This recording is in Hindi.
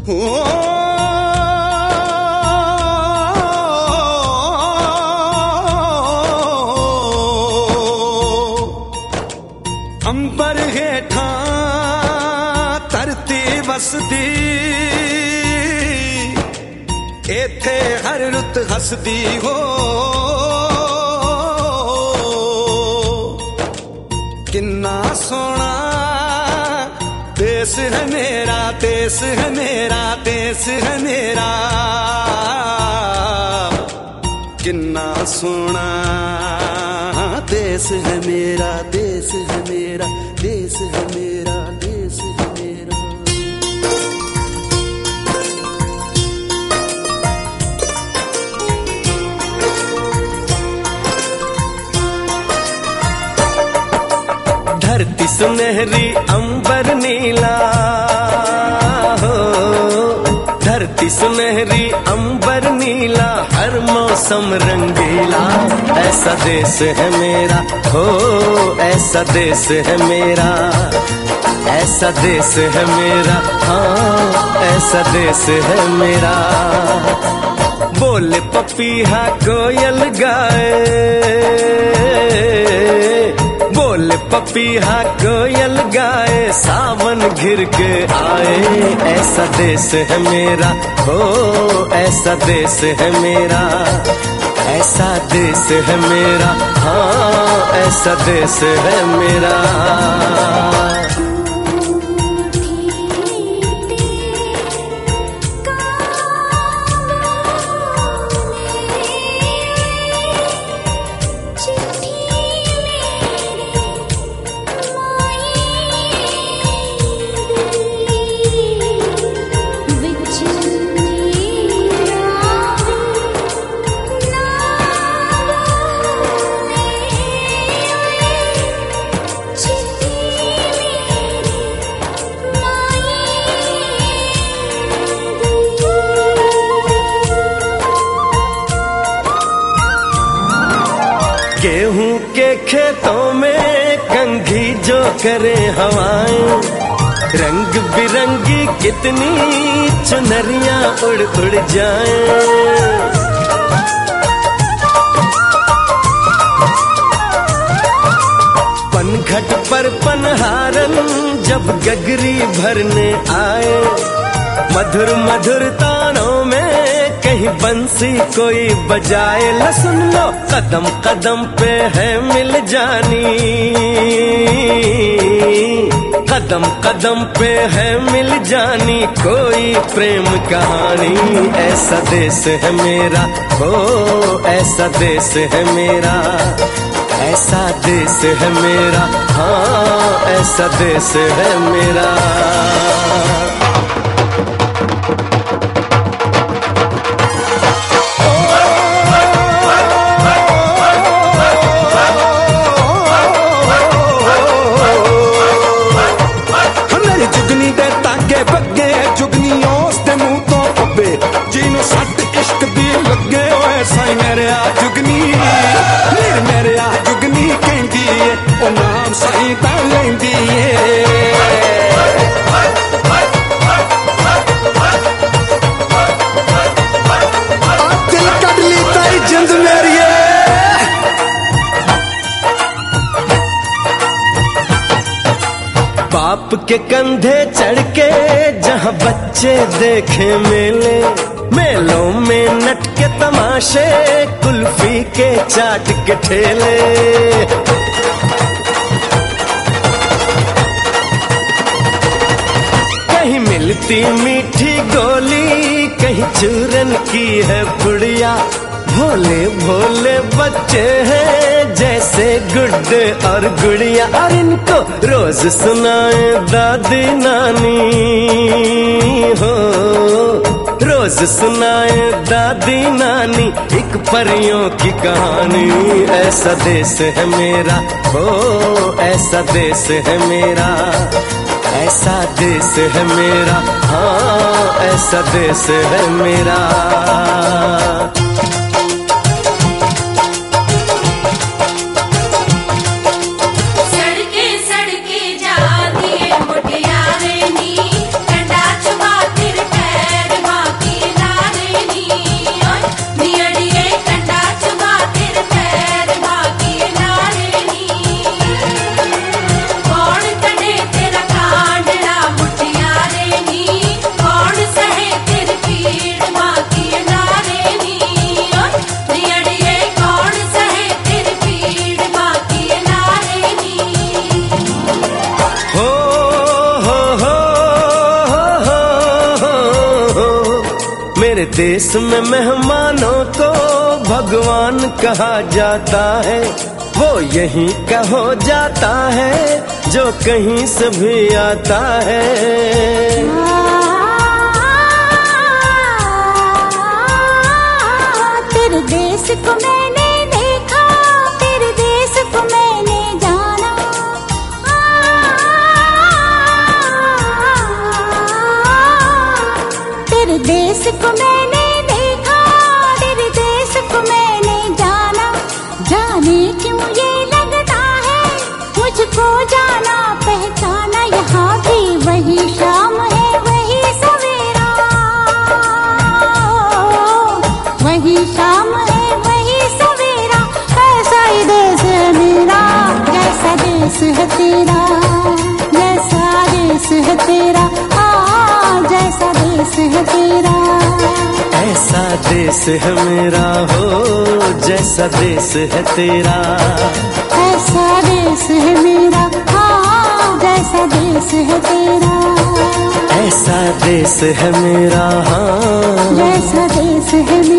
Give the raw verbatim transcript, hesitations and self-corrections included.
अंबर हेठा धरती वसदी, एथे हर रुत हसदी हो। किन्ना सोना देश है मेरा, देश है मेरा, देश है मेरा। किन्ना सोना देश है मेरा, देश है मेरा, देश है मेरा, देश है मेरा। धरती सुनहरी अंबर नीला हो, धरती सुनहरी अंबर नीला, हर मौसम रंगीला। ऐसा देश है मेरा हो, ऐसा देश है मेरा, ऐसा देश है मेरा, हाँ ऐसा देश है मेरा। बोले पपीहा कोयल गाए, बोले पपीहा कोयल गाए, सावन घिर के आए। ऐसा देश है मेरा हो, ऐसा देश है मेरा, ऐसा देश है मेरा, हाँ ऐसा देश है मेरा। गेहूं के खेतों में कंघी जो करे हवाएं, रंग बिरंगी कितनी चुनरियां उड़ उड़ जाएं। पनघट पर पनहारन जब गगरी भरने आए, मधुर मधुर तानों में कहीं बंसी कोई बजाए। ल सुन लो कदम कदम पे है मिल जानी, कदम कदम पे है मिल जानी कोई प्रेम कहानी। ऐसा देश है मेरा हो, ऐसा देश है मेरा, ऐसा देश है मेरा, हाँ ऐसा देश है मेरा। बाप के कंधे चढ़ के जहाँ बच्चे देखे मेले, मेलों में नट के तमाशे, कुल्फी के चाट के ठेले। कहीं मिलती मीठी गोली, कहीं चूरन की है पुड़िया। भोले भोले बच्चे हैं जैसे गुड्डे और गुड़िया, और इनको रोज सुनाए दादी नानी हो, रोज सुनाए दादी नानी एक परियों की कहानी। ऐसा देश है मेरा हो, ऐसा देश है मेरा, ऐसा देश है मेरा, हाँ ऐसा देश है मेरा। सड़के सड़के जाती है मुटियारे नी, डंडा छुपा तिर मेरे देश में मेहमानों को भगवान कहा जाता है, वो यहीं का हो जाता है जो कहीं से भी आता है। तेरे देश को मैंने देखा, तेरे देश को मैंने जाना, तेरे देश को मैंने देखा, तेरे देश को मैंने जाना। जाने क्यों ये लगता है मुझको जाना पहचाना, यहाँ भी वही शाम है वही सवेरा, वही शाम है वही सवेरा। ऐसा ही देश है मेरा, जैसा देश है तेरा, जैसा देश है तेरा, हाँ जैसा देश है तेरा। ऐसा देश है मेरा हो जैसा देश है तेरा, ऐसा देश है मेरा, हाँ जैसा देश है तेरा। ऐसा देश है मेरा, हाँ जैसा देश है मेरा।